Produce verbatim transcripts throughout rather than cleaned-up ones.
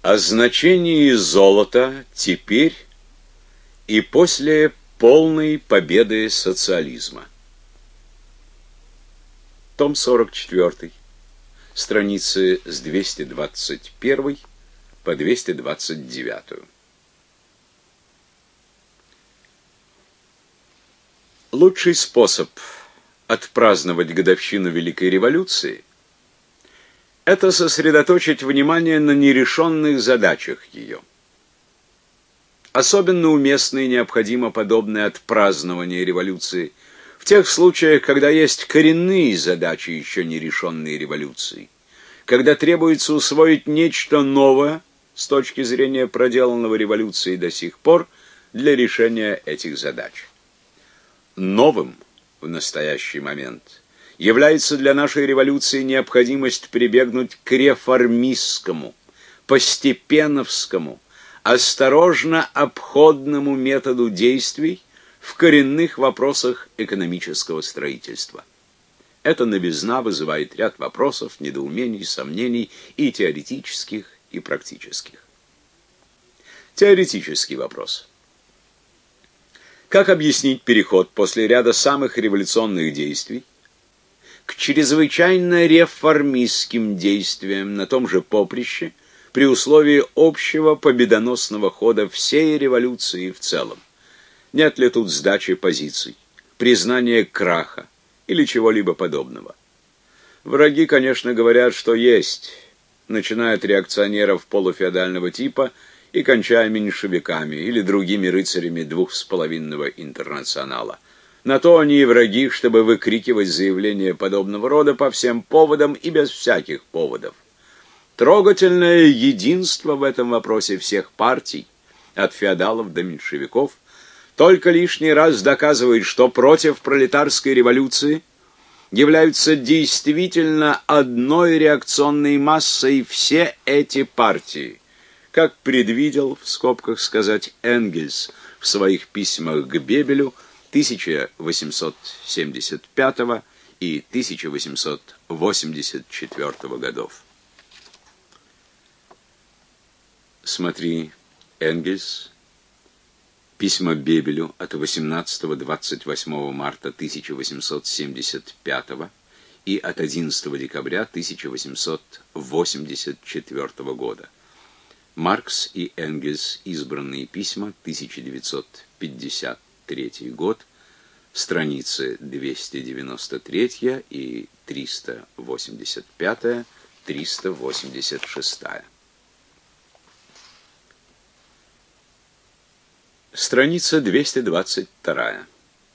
О значении золота теперь и после полной победы социализма. Том сорок четыре, страницы с двести двадцать первой по двести двадцать девять. Лучший способ отпраздновать годовщину Великой революции – это сосредоточить внимание на нерешенных задачах ее. Особенно уместно и необходимо подобное отпразднование революции в тех случаях, когда есть коренные задачи, еще не решенные революцией, когда требуется усвоить нечто новое с точки зрения проделанного революцией до сих пор для решения этих задач. Новым в настоящий момент является для нашей революции необходимость прибегнуть к реформистскому, постепеновскому, осторожно обходному методу действий в коренных вопросах экономического строительства. Эта новизна вызывает ряд вопросов, недоумений, сомнений и теоретических, и практических. Теоретический вопрос. Как объяснить переход после ряда самых революционных действий к чрезвычайно реформистским действиям на том же поприще при условии общего победоносного хода всей революции в целом? Нет ли тут сдачи позиций, признания краха или чего-либо подобного? Враги, конечно, говорят, что есть, начиная от реакционеров полуфеодального типа и кончая меньшевиками или другими рыцарями двухсполовинного интернационала. На то они и враги, чтобы выкрикивать заявления подобного рода по всем поводам и без всяких поводов. Трогательное единство в этом вопросе всех партий, от феодалов до меньшевиков, только лишний раз доказывает, что против пролетарской революции являются действительно одной реакционной массой все эти партии, как предвидел, в скобках сказать, Энгельс в своих письмах к Бебелю тысяча восемьсот семьдесят пятого и тысяча восемьсот восемьдесят четвёртого годов. Смотри, Энгельс, письма Бебелю от восемнадцатого-двадцать восьмого марта тысяча восемьсот семьдесят пятого и от одиннадцатого декабря тысяча восемьсот восемьдесят четвёртого года. Маркс и Энгельс. Избранные письма, тысяча девятьсот пятьдесят третий год, страницы двести девяносто три и триста восемьдесят пять, триста восемьдесят шесть. Страница двести двадцать два.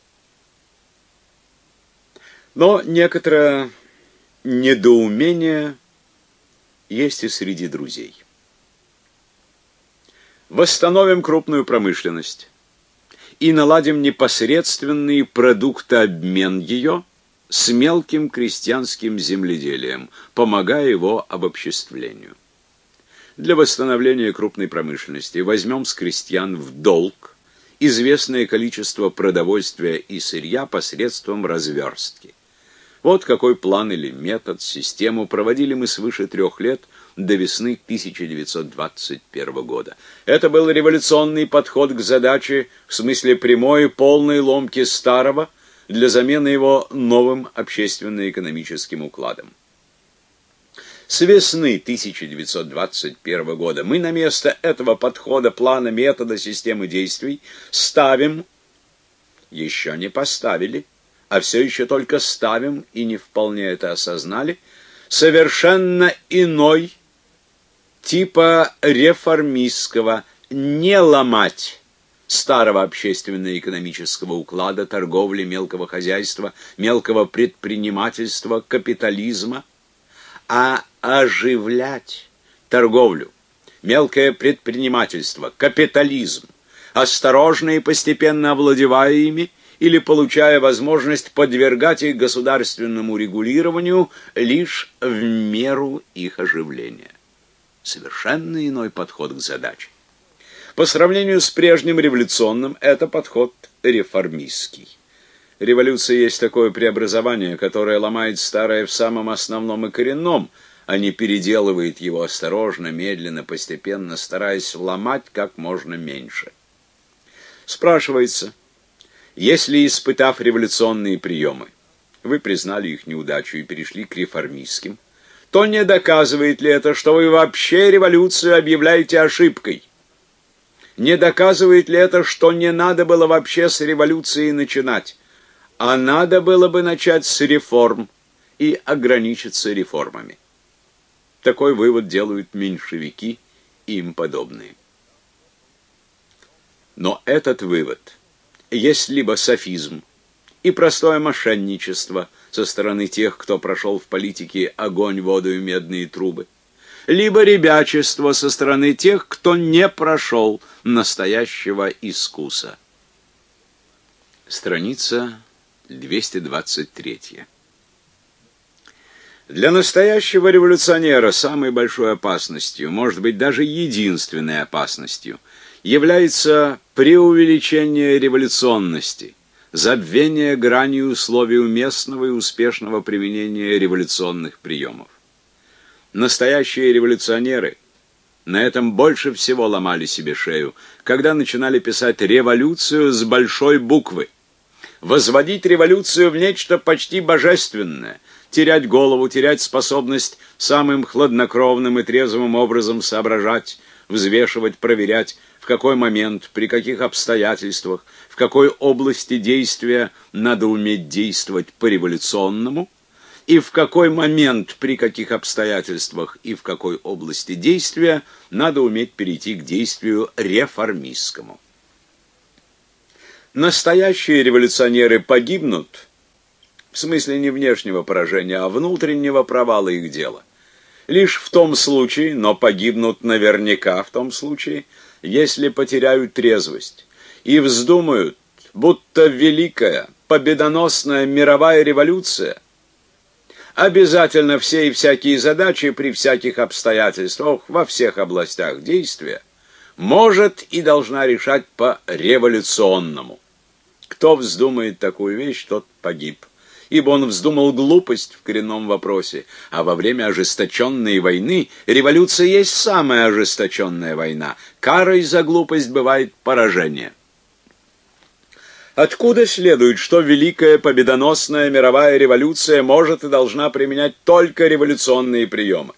Но некоторое недоумение есть и среди друзей. Восстановим крупную промышленность и наладим непосредственный продуктообмен ее с мелким крестьянским земледелием, помогая его обобществлению. Для восстановления крупной промышленности возьмем с крестьян в долг известное количество продовольствия и сырья посредством разверстки. Вот какой план или метод, систему проводили мы свыше трех лет до весны тысяча девятьсот двадцать первого года. Это был революционный подход к задаче в смысле прямой и полной ломки старого для замены его новым общественно-экономическим укладом. С весны тысяча девятьсот двадцать первого года мы на место этого подхода, плана, метода, системы действий ставим, еще не поставили, а все еще только ставим и не вполне это осознали, совершенно иной типа реформистского, не ломать старого общественно-экономического уклада, торговли, мелкого хозяйства, мелкого предпринимательства, капитализма, а оживлять торговлю, мелкое предпринимательство, капитализм, осторожно и постепенно овладевая ими или получая возможность подвергать их государственному регулированию лишь в меру их оживления. Совершенно иной подход к задаче. По сравнению с прежним революционным, это подход реформистский. Революция есть такое преобразование, которое ломает старое в самом основном и коренном, а не переделывает его осторожно, медленно, постепенно, стараясь вломать как можно меньше. Спрашивается, если, испытав революционные приемы, вы признали их неудачу и перешли к реформистским, то не доказывает ли это, что вы вообще революцию объявляете ошибкой? Не доказывает ли это, что не надо было вообще с революцией начинать, а надо было бы начать с реформ и ограничиться реформами? Такой вывод делают меньшевики и им подобные. Но этот вывод есть либо софизм и простое мошенничество со стороны тех, кто прошел в политике огонь, воду и медные трубы, либо ребячество со стороны тех, кто не прошел настоящего искуса. Страница двести двадцать три. Для настоящего революционера самой большой опасностью, может быть, даже единственной опасностью, является преувеличение революционности, забвение грани условий уместного и успешного применения революционных приемов. Настоящие революционеры на этом больше всего ломали себе шею, когда начинали писать революцию с большой буквы, возводить революцию в нечто почти божественное, терять голову, терять способность самым хладнокровным и трезвым образом соображать, взвешивать, проверять, в какой момент, при каких обстоятельствах, в какой области действия надо уметь действовать по-революционному, и в какой момент, при каких обстоятельствах и в какой области действия надо уметь перейти к действию реформистскому. Настоящие революционеры погибнут, в смысле не внешнего поражения, а внутреннего провала их дела, лишь в том случае, но погибнут наверняка в том случае, если потеряют трезвость и вздумают, будто великая, победоносная мировая революция обязательно все и всякие задачи при всяких обстоятельствах во всех областях действия может и должна решать по-революционному. Кто вздумает такую вещь, тот погиб, ибо он вздумал глупость в коренном вопросе, а во время ожесточенной войны революция есть самая ожесточенная война. Карой за глупость бывает поражение. Откуда следует, что великая победоносная мировая революция может и должна применять только революционные приемы?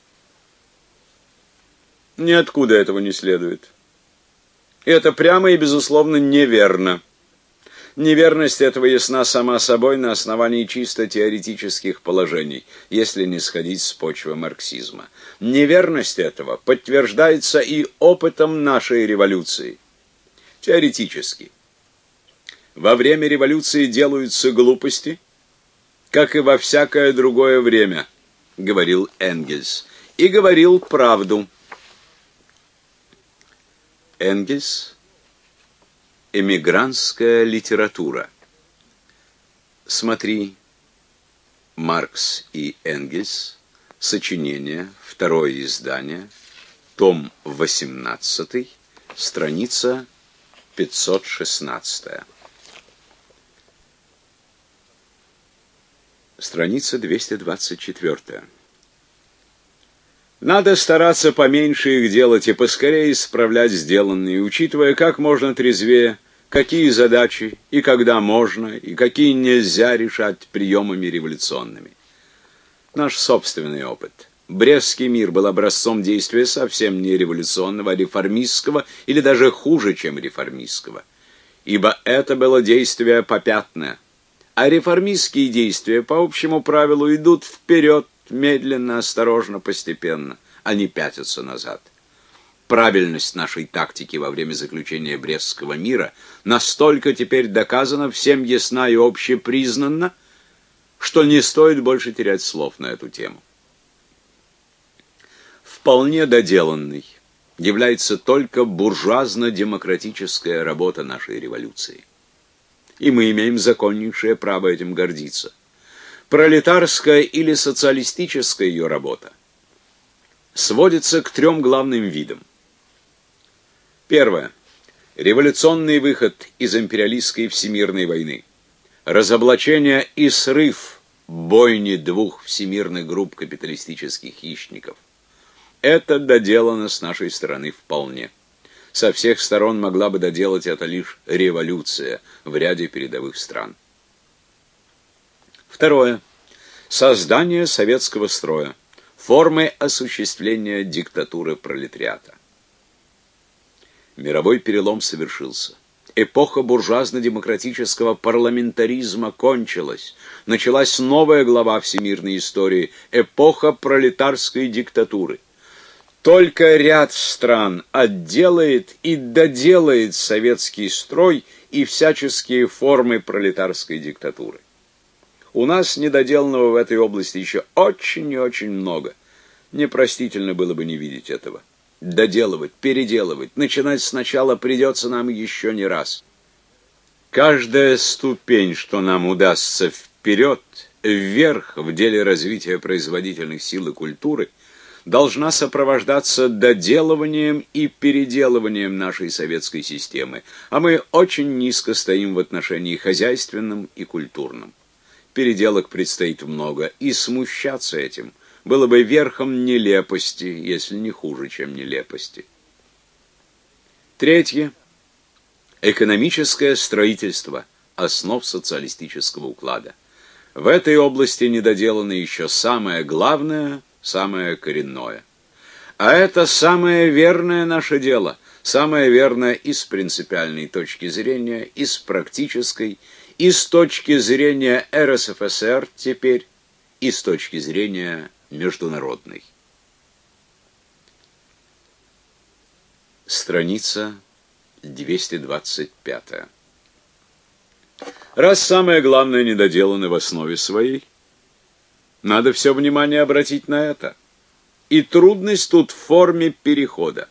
Ниоткуда этого не следует. Это прямо и безусловно неверно. Неверность этого ясна сама собой на основании чисто теоретических положений, если не сходить с почвы марксизма. Неверность этого подтверждается и опытом нашей революции. Теоретически. Во время революции делаются глупости, как и во всякое другое время, говорил Энгельс, и говорил правду. Энгельс. Эмигрантская литература. Смотри «Маркс и Энгельс», сочинение, второе издание, том восемнадцатый, страница пятьсот шестнадцатая. Страница двести двадцать четвёртая. Надо стараться поменьше их делать и поскорее исправлять сделанные, учитывая как можно трезвее, какие задачи и когда можно, и какие нельзя решать приемами революционными. Наш собственный опыт. Брестский мир был образцом действия совсем не революционного, а реформистского, или даже хуже, чем реформистского. Ибо это было действие попятное. А реформистские действия, по общему правилу, идут вперед, медленно, осторожно, постепенно, а не пятятся назад. Правильность нашей тактики во время заключения Брестского мира настолько теперь доказана, всем ясна и общепризнанна, что не стоит больше терять слов на эту тему. Вполне доделанной является только буржуазно-демократическая работа нашей революции. И мы имеем законнейшее право этим гордиться. Пролетарская или социалистическая ее работа сводится к трем главным видам. Первое. Революционный выход из империалистской всемирной войны. Разоблачение и срыв бойни двух всемирных групп капиталистических хищников. Это доделано с нашей стороны вполне. Со всех сторон могла бы доделать это лишь революция в ряде передовых стран. Второе. Создание советского строя, формы осуществления диктатуры пролетариата. Мировой перелом совершился. Эпоха буржуазно-демократического парламентаризма кончилась. Началась новая глава всемирной истории – эпоха пролетарской диктатуры. Только ряд стран отделает и доделает советский строй и всяческие формы пролетарской диктатуры. У нас недоделанного в этой области еще очень и очень много. Непростительно было бы не видеть этого. Доделывать, переделывать, начинать сначала придется нам еще не раз. Каждая ступень, что нам удастся вперед, вверх в деле развития производительных сил и культуры, должна сопровождаться доделыванием и переделыванием нашей советской системы, а мы очень низко стоим в отношении хозяйственном и культурном. Переделок предстоит много, и смущаться этим было бы верхом нелепости, если не хуже, чем нелепости. Третье. Экономическое строительство основ социалистического уклада. В этой области недоделано еще самое главное, самое коренное. А это самое верное наше дело, самое верное и с принципиальной точки зрения, и с практической, и с точки зрения эр эс эф эс эр теперь, и с точки зрения международной. Страница двести двадцать пятая. Раз самое главное недоделано в основе своей, надо все внимание обратить на это. И трудность тут в форме перехода.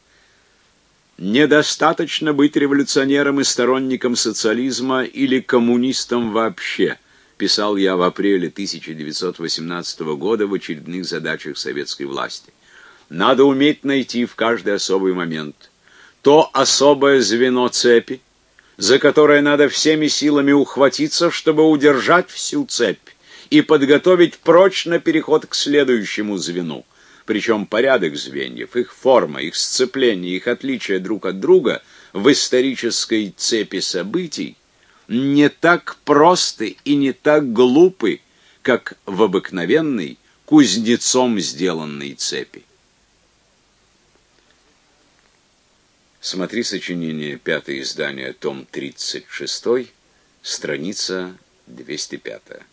Недостаточно быть революционером и сторонником социализма или коммунистом вообще, писал я в апреле тысяча девятьсот восемнадцатого года в очередных задачах советской власти. Надо уметь найти в каждый особый момент то особое звено цепи, за которое надо всеми силами ухватиться, чтобы удержать всю цепь и подготовить прочно переход к следующему звену. Причем порядок звеньев, их форма, их сцепление, их отличие друг от друга в исторической цепи событий не так просты и не так глупы, как в обыкновенной, кузнецом сделанной цепи. Смотри сочинение, пятое издание, том тридцать шесть, страница двести пятая.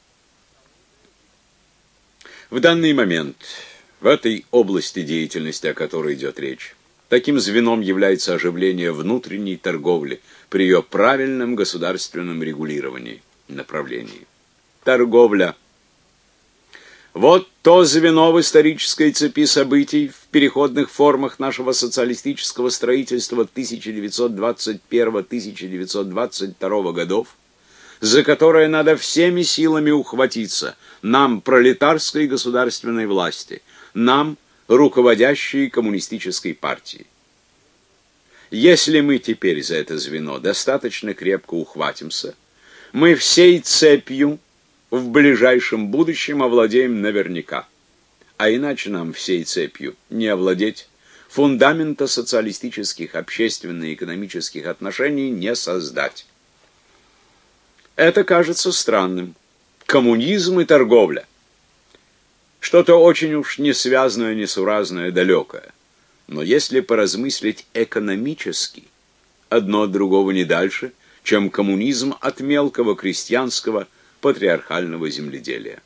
В данный момент в этой области деятельности, о которой идет речь, таким звеном является оживление внутренней торговли при ее правильном государственном регулировании, направлении. Торговля. Вот то звено в исторической цепи событий в переходных формах нашего социалистического строительства тысяча девятьсот двадцать первого — тысяча девятьсот двадцать второго годов, за которое надо всеми силами ухватиться, нам, пролетарской государственной власти, нам, руководящей коммунистической партией. Если мы теперь за это звено достаточно крепко ухватимся, мы всей цепью в ближайшем будущем овладеем наверняка. А иначе нам всей цепью не овладеть, фундамента социалистических общественно-экономических отношений не создать. Это кажется странным. Коммунизм и торговля. Что-то очень уж несвязное, несуразное, далекое. Но если поразмыслить экономически, одно от другого не дальше, чем коммунизм от мелкого крестьянского патриархального земледелия.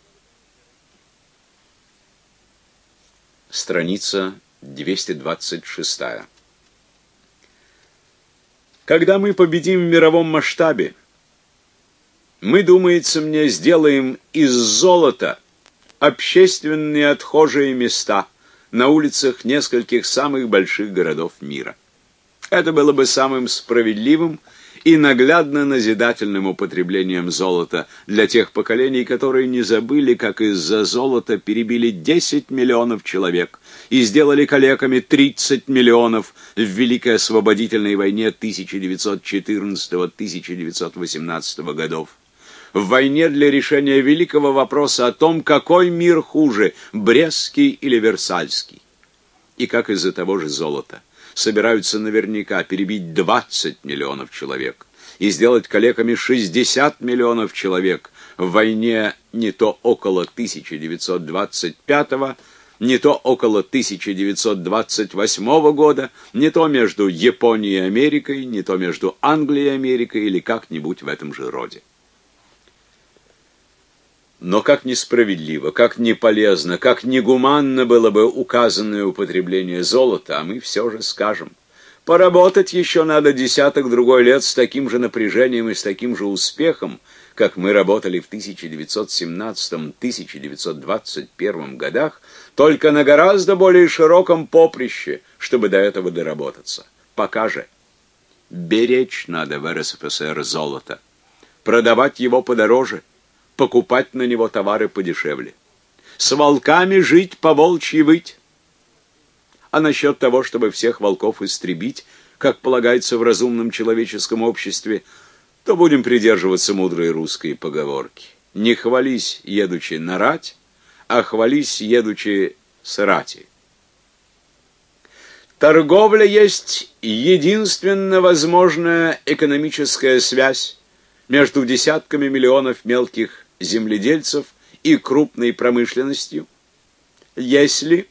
Страница двести двадцать шесть. Когда мы победим в мировом масштабе, мы, думается мне, сделаем из золота общественные отхожие места на улицах нескольких самых больших городов мира. Это было бы самым справедливым и наглядно назидательным употреблением золота для тех поколений, которые не забыли, как из-за золота перебили десять миллионов человек и сделали калеками тридцать миллионов в Великой освободительной войне тысяча девятьсот четырнадцатого — тысяча девятьсот восемнадцатого годов. в войне для решения великого вопроса о том, какой мир хуже, Брестский или Версальский. И как из-за того же золота собираются наверняка перебить двадцать миллионов человек и сделать калеками шестьдесят миллионов человек в войне не то около тысяча девятьсот двадцать пятого, не то около тысяча девятьсот двадцать восьмого года, не то между Японией и Америкой, не то между Англией и Америкой или как-нибудь в этом же роде. Но как несправедливо, как неполезно, как негуманно было бы указанное употребление золота, а мы все же скажем: поработать еще надо десяток-другой лет с таким же напряжением и с таким же успехом, как мы работали в тысяча девятьсот семнадцатом — тысяча девятьсот двадцать первом годах, только на гораздо более широком поприще, чтобы до этого доработаться. Пока же беречь надо в РСФСР золото, продавать его подороже, покупать на него товары подешевле. С волками жить, по-волчьи выть. А насчет того, чтобы всех волков истребить, как полагается в разумном человеческом обществе, то будем придерживаться мудрой русской поговорки: не хвались, едучи на рать, а хвались, едучи с рати. Торговля есть единственно возможная экономическая связь между десятками миллионов мелких земледельцев и крупной промышленностью, если,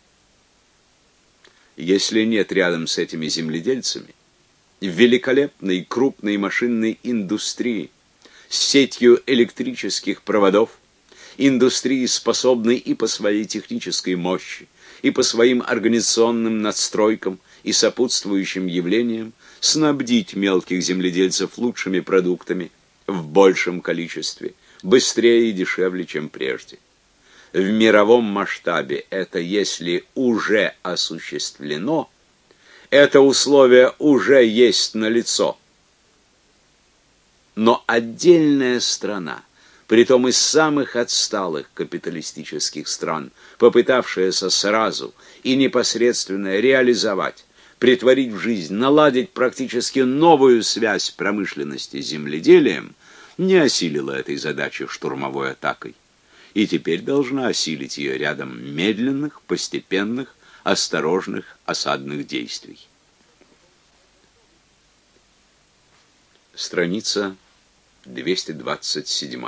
если нет рядом с этими земледельцами великолепной крупной машинной индустрии с сетью электрических проводов, индустрии, способной и по своей технической мощи, и по своим организационным надстройкам и сопутствующим явлениям снабдить мелких земледельцев лучшими продуктами в большем количестве, быстрее и дешевле, чем прежде. В мировом масштабе это, если уже осуществлено, это условие уже есть налицо. Но отдельная страна, притом из самых отсталых капиталистических стран, попытавшаяся сразу и непосредственно реализовать, претворить в жизнь, наладить практически новую связь промышленности с земледелием, не осилила этой задачи штурмовой атакой, и теперь должна осилить ее рядом медленных, постепенных, осторожных осадных действий. Страница двести двадцать семь.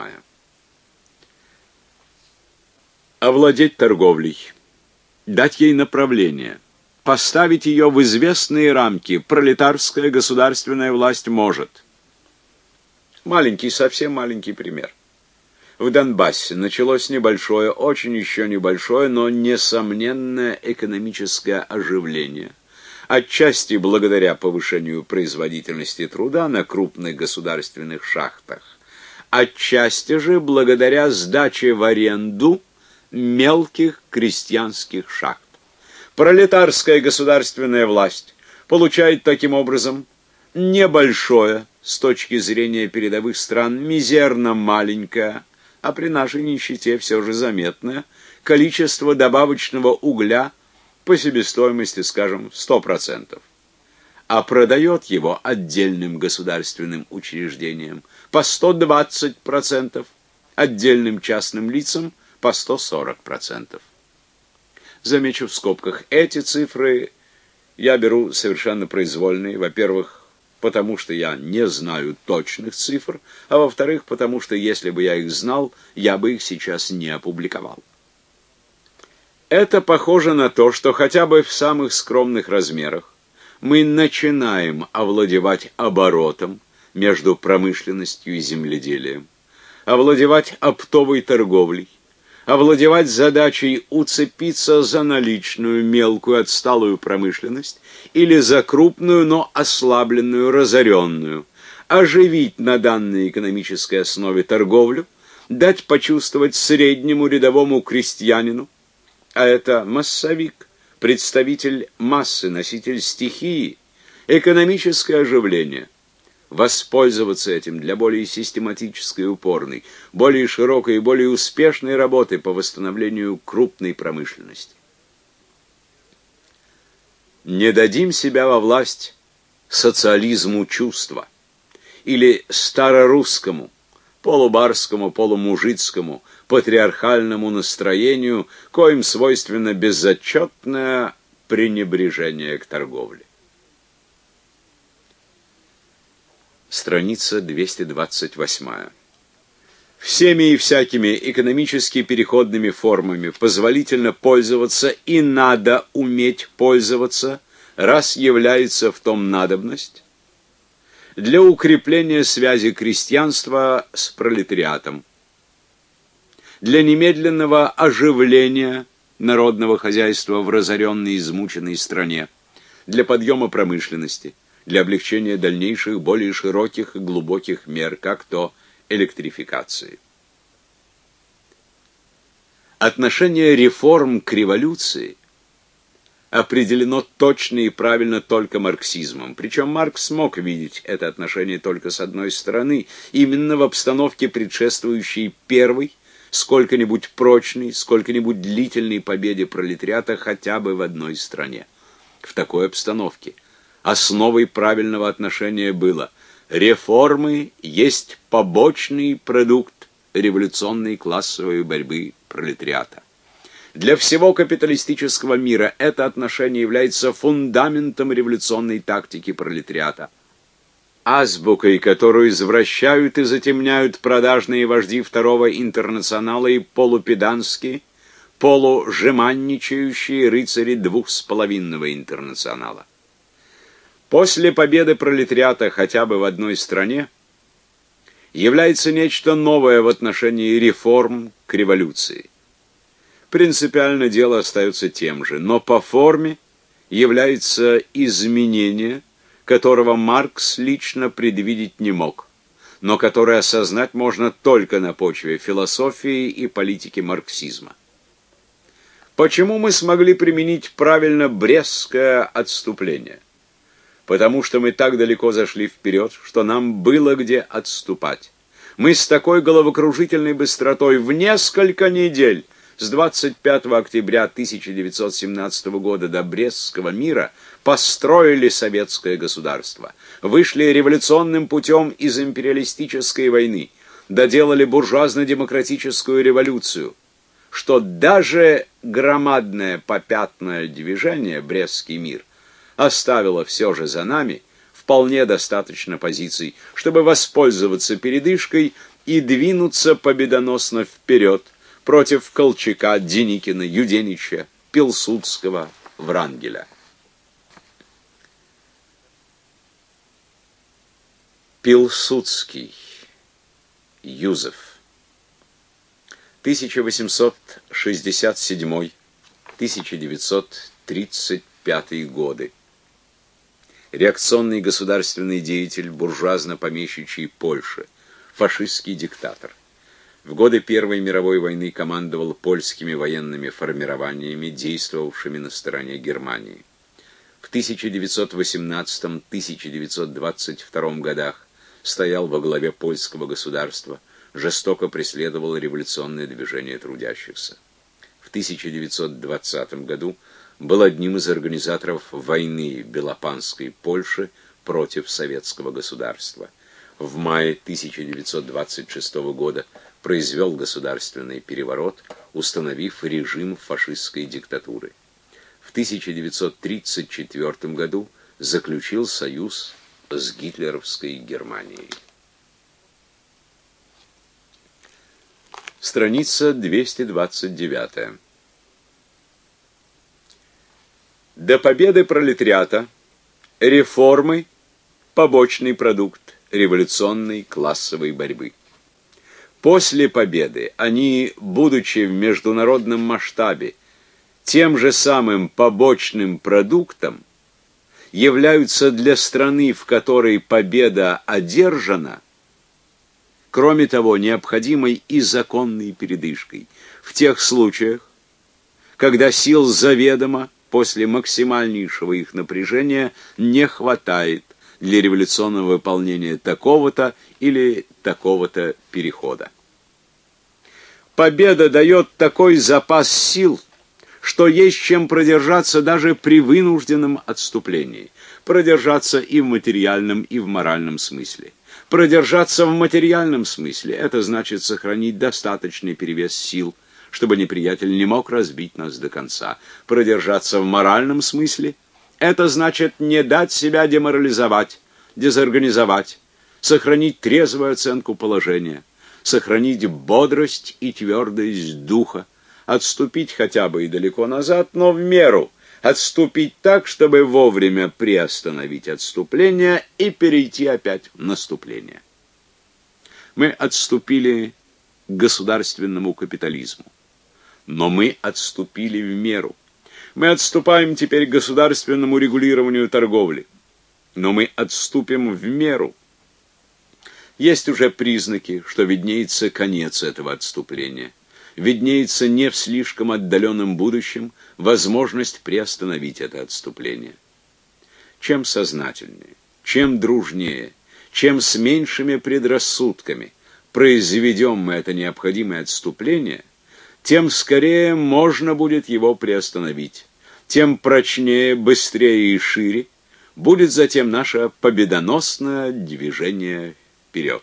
Овладеть торговлей, дать ей направление, поставить ее в известные рамки пролетарская государственная власть может. Маленький, совсем маленький пример. В Донбассе началось небольшое, очень еще небольшое, но несомненное экономическое оживление. Отчасти благодаря повышению производительности труда на крупных государственных шахтах, отчасти же благодаря сдаче в аренду мелких крестьянских шахт. Пролетарская государственная власть получает таким образом небольшое, с точки зрения передовых стран, мизерно маленькое, а при нашей нищете все же заметное, количество добавочного угля по себестоимости, скажем, сто процентов, а продает его отдельным государственным учреждениям по сто двадцать процентов, отдельным частным лицам по сто сорок процентов. Замечу в скобках, эти цифры я беру совершенно произвольные, во-первых, потому что я не знаю точных цифр, а во-вторых, потому что если бы я их знал, я бы их сейчас не опубликовал. Это похоже на то, что хотя бы в самых скромных размерах мы начинаем овладевать оборотом между промышленностью и земледелием, овладевать оптовой торговлей, овладевать задачей уцепиться за наличную, мелкую, отсталую промышленность или за крупную, но ослабленную, разоренную, оживить на данной экономической основе торговлю, дать почувствовать среднему рядовому крестьянину, а это массовик, представитель массы, носитель стихии, экономическое оживление, воспользоваться этим для более систематической и упорной, более широкой и более успешной работы по восстановлению крупной промышленности. Не дадим себя во власть социализму чувства или старорусскому, полубарскому, полумужицкому, патриархальному настроению, коим свойственно безотчетное пренебрежение к торговле. Страница двести двадцать восемь. Всеми и всякими экономически переходными формами позволительно пользоваться и надо уметь пользоваться, раз является в том надобность, для укрепления связи крестьянства с пролетариатом, для немедленного оживления народного хозяйства в разоренной и измученной стране, для подъема промышленности, для облегчения дальнейших, более широких и глубоких мер, как то электрификации. Отношение реформ к революции определено точно и правильно только марксизмом. Причем Маркс смог видеть это отношение только с одной стороны, именно в обстановке, предшествующей первой, сколько-нибудь прочной, сколько-нибудь длительной победе пролетариата хотя бы в одной стране. В такой обстановке основой правильного отношения было: реформы есть побочный продукт революционной классовой борьбы пролетариата. Для всего капиталистического мира это отношение является фундаментом революционной тактики пролетариата, азбукой, которую извращают и затемняют продажные вожди второго интернационала и полупеданские, полужеманничающие рыцари двух с половинного интернационала. После победы пролетариата хотя бы в одной стране является нечто новое в отношении реформ к революции. Принципиально дело остается тем же, но по форме является изменение, которого Маркс лично предвидеть не мог, но которое осознать можно только на почве философии и политики марксизма. Почему мы смогли применить правильно Брестское отступление? Потому что мы так далеко зашли вперед, что нам было где отступать. Мы с такой головокружительной быстротой в несколько недель с двадцать пятого октября тысяча девятьсот семнадцатого года до Брестского мира построили советское государство, вышли революционным путем из империалистической войны, доделали буржуазно-демократическую революцию, что даже громадное попятное движение «Брестский мир» оставило все же за нами вполне достаточно позиций, чтобы воспользоваться передышкой и двинуться победоносно вперед против Колчака, Деникина, Юденича, Пилсудского, Врангеля. Пилсудский Юзеф, тысяча восемьсот шестьдесят седьмой — тысяча девятьсот тридцать пятый годы. Реакционный государственный деятель буржуазно-помещичьей Польши, фашистский диктатор. В годы Первой мировой войны командовал польскими военными формированиями, действовавшими на стороне Германии. В тысяча девятьсот восемнадцатом — тысяча девятьсот двадцать втором годах стоял во главе польского государства, жестоко преследовал революционное движение трудящихся. В тысяча девятьсот двадцатом году был одним из организаторов войны Белопанской Польши против советского государства. В мае тысяча девятьсот двадцать шестого года произвел государственный переворот, установив режим фашистской диктатуры. В тысяча девятьсот тридцать четвёртом году заключил союз с гитлеровской Германией. Страница двести двадцать девять. До победы пролетариата реформы – побочный продукт революционной классовой борьбы. После победы они, будучи в международном масштабе тем же самым побочным продуктом, являются для страны, в которой победа одержана, кроме того, необходимой и законной передышкой в тех случаях, когда сил заведомо после максимальнейшего их напряжения не хватает для революционного выполнения такого-то или такого-то перехода. Победа дает такой запас сил, что есть чем продержаться даже при вынужденном отступлении, продержаться и в материальном, и в моральном смысле. Продержаться в материальном смысле — это значит сохранить достаточный перевес сил, чтобы неприятель не мог разбить нас до конца. Продержаться в моральном смысле — это значит не дать себя деморализовать, дезорганизовать, сохранить трезвую оценку положения, сохранить бодрость и твердость духа, отступить хотя бы и далеко назад, но в меру, отступить так, чтобы вовремя приостановить отступление и перейти опять в наступление. Мы отступили к государственному капитализму, но мы отступили в меру. Мы отступаем теперь к государственному регулированию торговли, но мы отступим в меру. Есть уже признаки, что виднеется конец этого отступления. Виднеется не в слишком отдаленном будущем возможность приостановить это отступление. Чем сознательнее, чем дружнее, чем с меньшими предрассудками произведем мы это необходимое отступление, тем скорее можно будет его приостановить, тем прочнее, быстрее и шире будет затем наше победоносное движение вперед.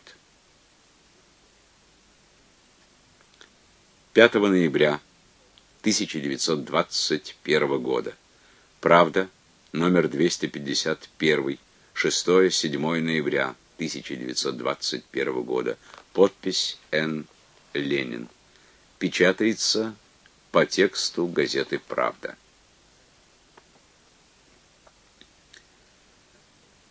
пятого ноября тысяча девятьсот двадцать первого года. Правда, номер двести пятьдесят один, шестое-седьмое ноября тысяча девятьсот двадцать первого года. Подпись Н. Ленин. Печатается по тексту газеты «Правда».